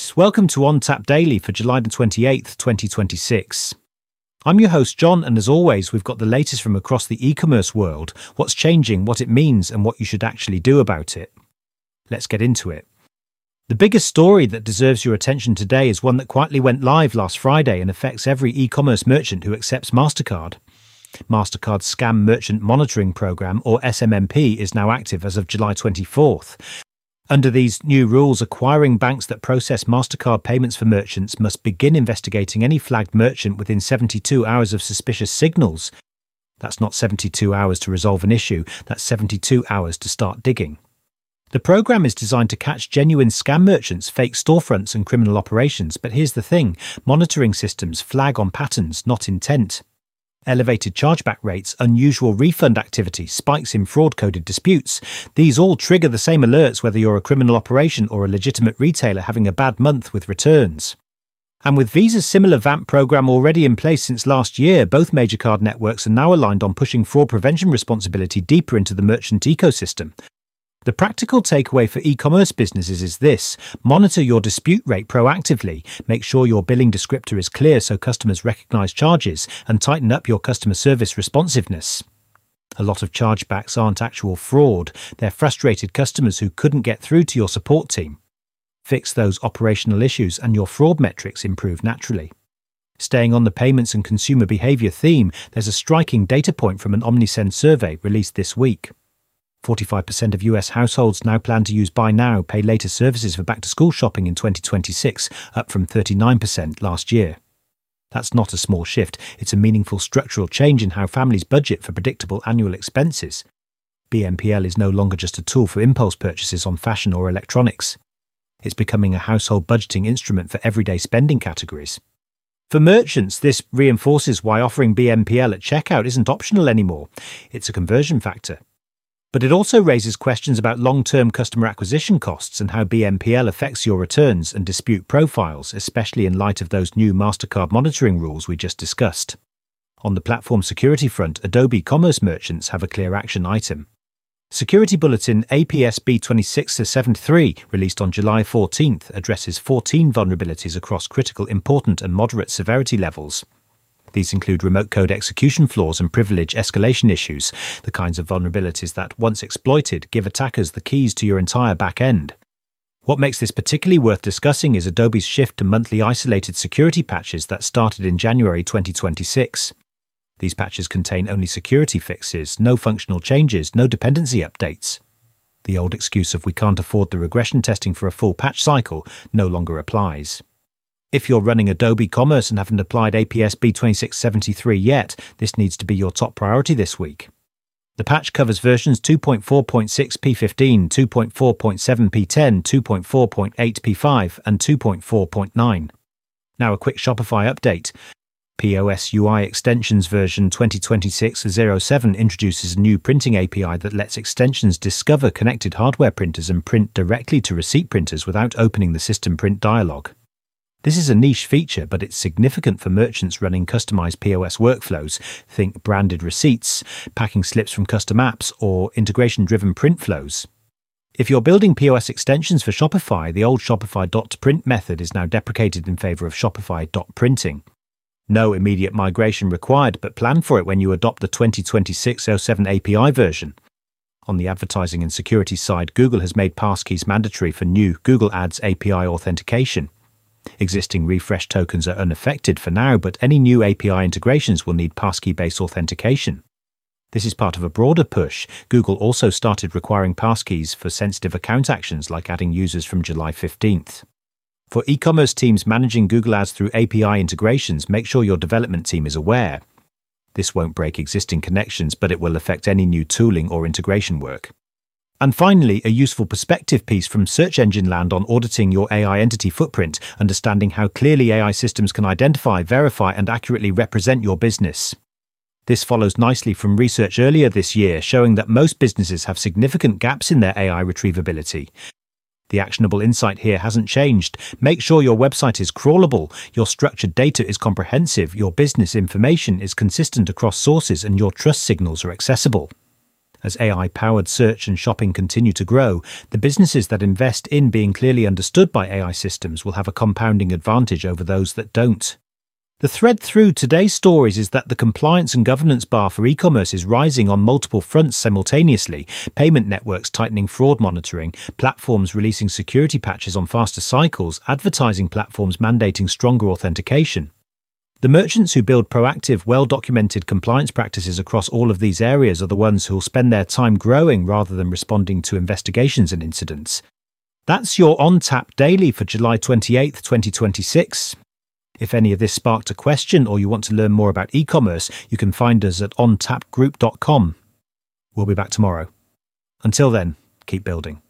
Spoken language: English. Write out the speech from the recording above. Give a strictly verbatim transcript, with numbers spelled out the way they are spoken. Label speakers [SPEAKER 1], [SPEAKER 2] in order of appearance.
[SPEAKER 1] friends, welcome to OnTap Daily for July the twenty-eighth, twenty twenty-six. I'm your host John, and as always we've got the latest from across the e-commerce world, what's changing, what it means and what you should actually do about it. Let's get into it. The biggest story that deserves your attention today is one that quietly went live last Friday and affects every e-commerce merchant who accepts MasterCard. MasterCard's Scam Merchant Monitoring Programme, or S M M P, is now active as of July twenty-fourth. Under these new rules, acquiring banks that process MasterCard payments for merchants must begin investigating any flagged merchant within seventy-two hours of suspicious signals. That's not seventy-two hours to resolve an issue, that's seventy-two hours to start digging. The programme is designed to catch genuine scam merchants, fake storefronts and criminal operations, but here's the thing, monitoring systems flag on patterns, not intent. Elevated chargeback rates, unusual refund activity, spikes in fraud-coded disputes. These all trigger the same alerts whether you're a criminal operation or a legitimate retailer having a bad month with returns. And with Visa's similar V A M P program already in place since last year, both major card networks are now aligned on pushing fraud prevention responsibility deeper into the merchant ecosystem. The practical takeaway for e-commerce businesses is this: monitor your dispute rate proactively, make sure your billing descriptor is clear so customers recognise charges, and tighten up your customer service responsiveness. A lot of chargebacks aren't actual fraud, they're frustrated customers who couldn't get through to your support team. Fix those operational issues and your fraud metrics improve naturally. Staying on the payments and consumer behaviour theme, there's a striking data point from an Omnisend survey released this week. forty-five percent of U S households now plan to use buy now, pay later services for back-to-school shopping in twenty twenty-six, up from thirty-nine percent last year. That's not a small shift, it's a meaningful structural change in how families budget for predictable annual expenses. B N P L is no longer just a tool for impulse purchases on fashion or electronics. It's becoming a household budgeting instrument for everyday spending categories. For merchants, this reinforces why offering B N P L at checkout isn't optional anymore. It's a conversion factor. But it also raises questions about long-term customer acquisition costs and how B N P L affects your returns and dispute profiles, especially in light of those new MasterCard monitoring rules we just discussed. On the platform security front, Adobe Commerce merchants have a clear action item. Security Bulletin A P S B twenty-six dash seventy-three, released on July fourteenth, addresses fourteen vulnerabilities across critical, important and moderate severity levels. These include remote code execution flaws and privilege escalation issues, the kinds of vulnerabilities that, once exploited, give attackers the keys to your entire back end. What makes this particularly worth discussing is Adobe's shift to monthly isolated security patches that started in January twenty twenty-six. These patches contain only security fixes, no functional changes, no dependency updates. The old excuse of we can't afford the regression testing for a full patch cycle no longer applies. If you're running Adobe Commerce and haven't applied A P S B twenty-six dash seventy-three yet, this needs to be your top priority this week. The patch covers versions two point four point six P fifteen, two point four point seven P ten, two point four point eight P five and two point four point nine. Now a quick Shopify update. P O S U I Extensions version twenty twenty-six dash zero seven introduces a new printing A P I that lets extensions discover connected hardware printers and print directly to receipt printers without opening the system print dialog. This is a niche feature, but it's significant for merchants running customized P O S workflows. Think branded receipts, packing slips from custom apps, or integration-driven print flows. If you're building P O S extensions for Shopify, the old Shopify.print method is now deprecated in favor of Shopify.printing. No immediate migration required, but plan for it when you adopt the twenty twenty-six dash oh seven A P I version. On the advertising and security side, Google has made passkeys mandatory for new Google Ads A P I authentication. Existing refresh tokens are unaffected for now, but any new A P I integrations will need passkey-based authentication. This is part of a broader push. Google also started requiring passkeys for sensitive account actions like adding users from July fifteenth. For e-commerce teams managing Google Ads through A P I integrations, make sure your development team is aware. This won't break existing connections, but it will affect any new tooling or integration work. And finally, a useful perspective piece from Search Engine Land on auditing your A I entity footprint, understanding how clearly A I systems can identify, verify, and accurately represent your business. This follows nicely from research earlier this year showing that most businesses have significant gaps in their A I retrievability. The actionable insight here hasn't changed. Make sure your website is crawlable, your structured data is comprehensive, your business information is consistent across sources, and your trust signals are accessible. As A I-powered search and shopping continue to grow, the businesses that invest in being clearly understood by A I systems will have a compounding advantage over those that don't. The thread through today's stories is that the compliance and governance bar for e-commerce is rising on multiple fronts simultaneously: payment networks tightening fraud monitoring, platforms releasing security patches on faster cycles, advertising platforms mandating stronger authentication. The merchants who build proactive, well-documented compliance practices across all of these areas are the ones who'll spend their time growing rather than responding to investigations and incidents. That's your On Tap Daily for July twenty-eighth, twenty twenty-six. If any of this sparked a question or you want to learn more about e-commerce, you can find us at on tap group dot com. We'll be back tomorrow. Until then, keep building.